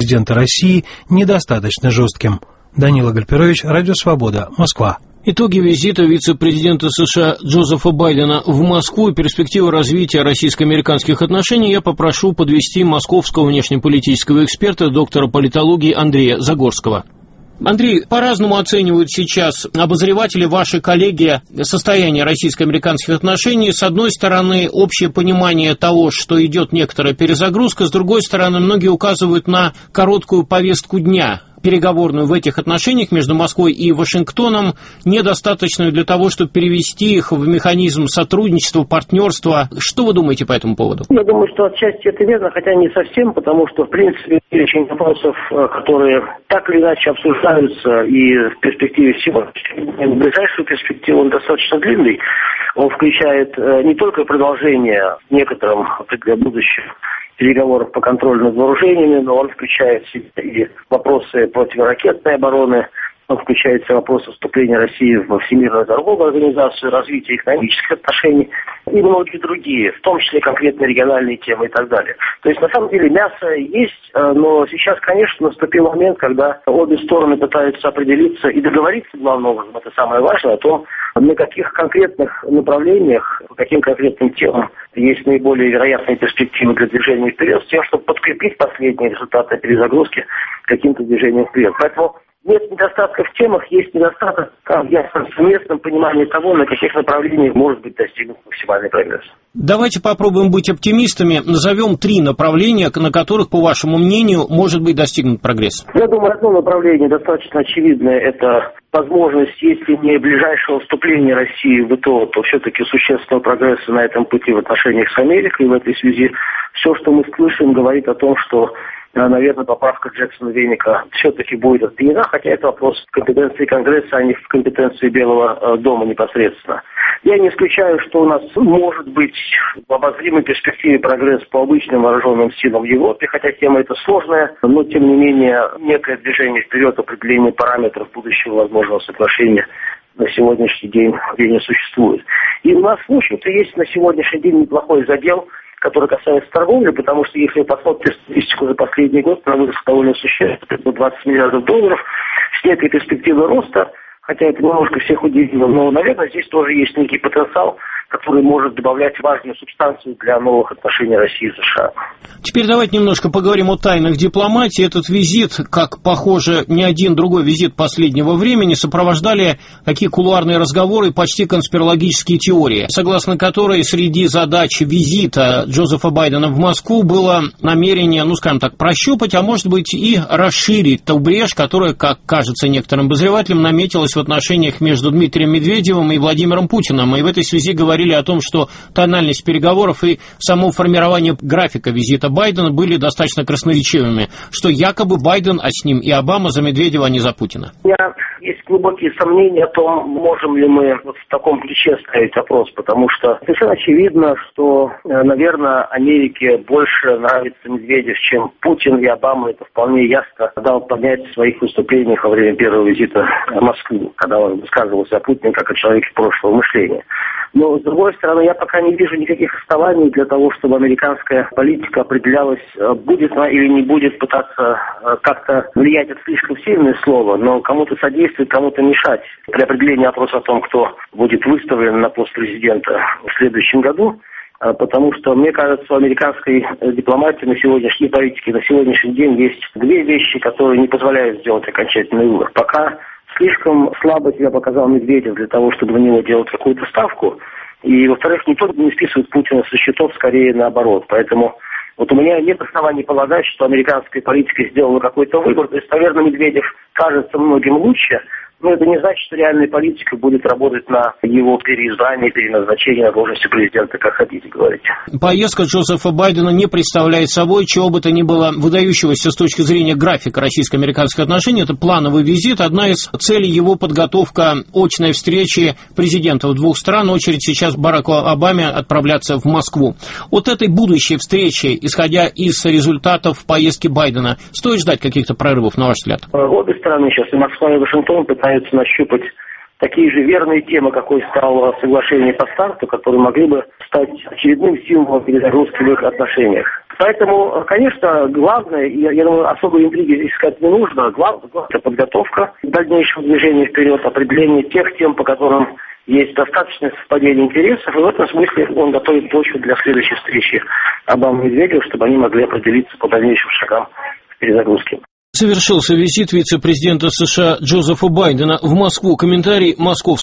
президента России недостаточно жестким. Данила Гальперович, Радио Свобода, Москва. Итоги визита вице-президента США Джозефа Байдена в Москву и перспективы развития российско-американских отношений я попрошу подвести московского внешнеполитического эксперта, доктора политологии Андрея Загорского. Андрей, по-разному оценивают сейчас обозреватели, ваши коллеги, состояние российско-американских отношений. С одной стороны, общее понимание того, что идет некоторая перезагрузка, с другой стороны, многие указывают на короткую повестку дня, переговорную в этих отношениях между Москвой и Вашингтоном, недостаточную для того, чтобы перевести их в механизм сотрудничества, партнерства. Что вы думаете по этому поводу? Я думаю, что отчасти это верно, хотя не совсем, потому что, в принципе, перечень вопросов, которые так или иначе обсуждаются и в перспективе всего, в ближайшую перспективу он достаточно длинный. Он включает не только продолжение некоторым будущих переговоров по контролю над вооружениями, но он включает в себя и вопросы противоракетной обороны, он включает в себя вопросы вступления России во Всемирную торговую организацию, развития экономических отношений и многие другие, в том числе конкретные региональные темы и так далее. То есть, на самом деле, мясо есть, но сейчас, конечно, наступил момент, когда обе стороны пытаются определиться и договориться, главным образом, это самое важное, о том, на каких конкретных направлениях, по каким конкретным темам есть наиболее вероятные перспективы для движения вперед, с тем, чтобы подкрепить последние результаты перезагрузки каким-то движением вперед. Поэтому нет недостатков в темах, есть недостаток в совместном понимании того, на каких направлениях может быть достигнут максимальный прогресс. Давайте попробуем быть оптимистами. Назовем 3 направления, на которых, по вашему мнению, может быть достигнут прогресс. Я думаю, одно направление достаточно очевидное – это возможность, если не ближайшего вступления России в ВТО, то все-таки существенного прогресса на этом пути в отношениях с Америкой. И в этой связи все, что мы слышим, говорит о том, что, наверное, поправка Джексона-Веника все-таки будет отменена, хотя это вопрос в компетенции Конгресса, а не в компетенции Белого дома непосредственно. Я не исключаю, что у нас может быть в обозримой перспективе прогресс по обычным вооруженным силам в Европе, хотя тема эта сложная, но тем не менее некое движение вперед, определение параметров будущего возможного соглашения на сегодняшний день не существует. И у нас, в общем-то, есть на сегодняшний день неплохой задел, который касается торговли, потому что если вы посмотрите статистику за последний год, она выросла довольно существенно, 20 миллиардов долларов, с некой перспективой роста, хотя это немножко всех удивило, но, наверное, здесь тоже есть некий потенциал, который может добавлять важную субстанцию для новых отношений России и США. Теперь давайте немножко поговорим о тайнах дипломатии. Этот визит, как, похоже, ни один другой визит последнего времени, сопровождали такие кулуарные разговоры, почти конспирологические теории, согласно которой среди задач визита Джозефа Байдена в Москву было намерение, скажем так, прощупать, а может быть и расширить ту брешь, которая, как кажется некоторым обозревателям, наметилась в отношениях между Дмитрием Медведевым и Владимиром Путиным. И в этой связи говорили о том, что тональность переговоров и само формирование графика визита Байдена были достаточно красноречивыми, что якобы Байден, а с ним и Обама за Медведева, а не за Путина. У меня есть глубокие сомнения о том, можем ли мы в таком ключе ставить вопрос, потому что совершенно очевидно, что, наверное, Америке больше нравится Медведев, чем Путин, и Обама это вполне ясно дал понять в своих выступлениях во время первого визита в Москву, когда он высказывался о Путине как о человеке прошлого мышления. Но, с другой стороны, я пока не вижу никаких оснований для того, чтобы американская политика определялась, будет она или не будет пытаться как-то влиять, это слишком сильное слово, но кому-то содействовать, кому-то мешать. При определении вопроса о том, кто будет выставлен на пост президента в следующем году, потому что, мне кажется, у американской дипломатии на сегодняшней политике на сегодняшний день есть 2 вещи, которые не позволяют сделать окончательный выбор. Пока слишком слабо себя показал Медведев для того, чтобы на него делать какую-то ставку. И, во-вторых, никто не списывает Путина со счетов, скорее наоборот. Поэтому вот у меня нет оснований полагать, что американская политика сделала какой-то выбор. То есть, наверное, Медведев кажется многим лучше, но это не значит, что реальная политика будет работать на его переизбрание, переназначение на должности президента, как хотите говорить. Поездка Джозефа Байдена не представляет собой чего бы то ни было выдающегося с точки зрения графика российско-американских отношений. Это плановый визит. Одна из целей его подготовка очной встречи президентов 2 стран. Очередь сейчас Бараку Обаме отправляться в Москву. От этой будущей встречи, исходя из результатов поездки Байдена, стоит ждать каких-то прорывов, на ваш взгляд? Обе страны сейчас, и Москва, и Вашингтон, пытаются нащупать такие же верные темы, какой стало соглашение по старту, которые могли бы стать очередным символом перезагрузки в их отношениях. Поэтому, конечно, главное, я думаю, особой интриги искать не нужно, главное – это подготовка к дальнейшему движению вперед, определение тех тем, по которым есть достаточное совпадение интересов, и в этом смысле он готовит почву для следующей встречи Обамы и Медведева, чтобы они могли определиться по дальнейшим шагам в перезагрузке. Совершился визит вице-президента США Джозефа Байдена в Москву. Комментарий московского